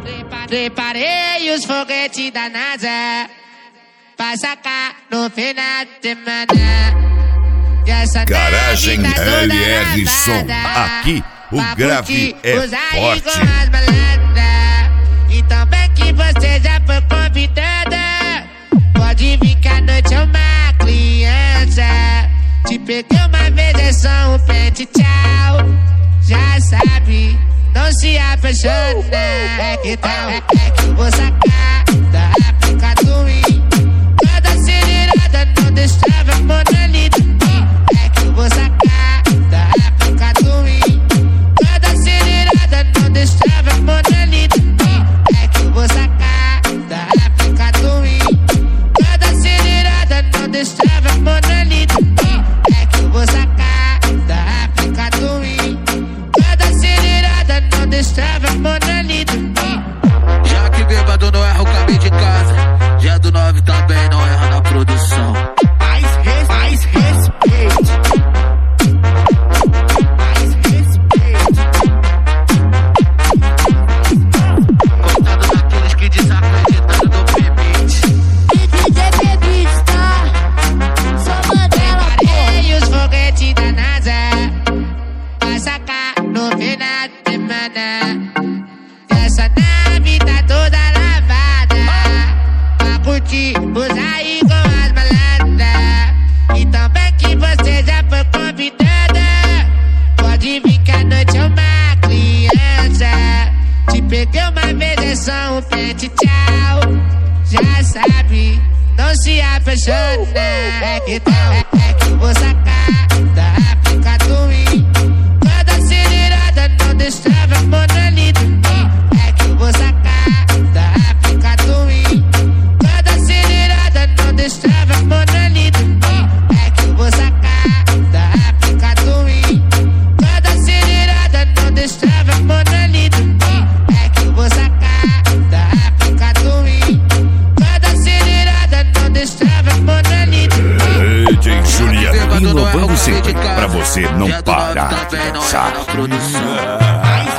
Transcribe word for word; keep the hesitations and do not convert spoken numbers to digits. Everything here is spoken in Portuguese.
Preparei os foguetes da NASA pra sacar no final de semana. Garagem L R Som, aqui o grave é forte. E também que você já foi convidada, pode vir que a noite é uma criança. Te peguei uma vez, é só um pente, tchau. Já sabe, não se apaixona. É que tal, é que vou sacar da África do Rio. Toda acelerada, não destrava, monolito. É que vou sacar da África do Rio. Toda acelerada, não destrava, monolito. É que vou sacar da África do Rio. Toda acelerada, não destrava, monolito. É que vou sacar da África do Rio. Toda acelerada, não destrava, monolito. Já que bêbado não erra o caminho de casa, já do nove também não erra na produção. Mais, res, mais respeito. Mais respeito. Coitado daqueles que desacreditaram no permite. D J Bebis, tá? Só Mandela, pô. Preparei os foguetes da NASA pra sacar no final de semana. Essa nave tá toda lavada pra curtir, usar aí com as malandras. E também que você já foi convidada, pode vir que a noite é uma criança. Te peguei uma vez, é só um pente, tchau. Já sabe, não se apaixona. É que tal, é, é que vou sacar da África do Rio. Toda acelerada, não destrava, monolito. É que vou sacar da África do Rio. Toda acelerada, não destrava, monolito. É que vou sacar da África do Rio. Toda acelerada, não destrava, monolito. É que vou sacar da África do Rio. Toda acelerada, não destrava, monolito. D J Juliano, inovando sempre pra você não parar de dançar. Produção. Mais